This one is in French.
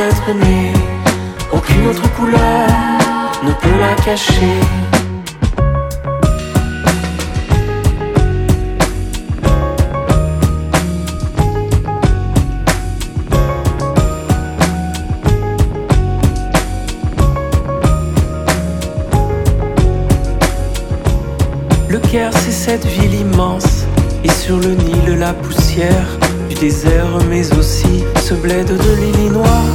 être né. Aucune autre couleur ne peut la cacher. Le Caire, c'est cette ville immense, et sur le Nil la poussière du désert, mais aussi ce bled de l'Illinois.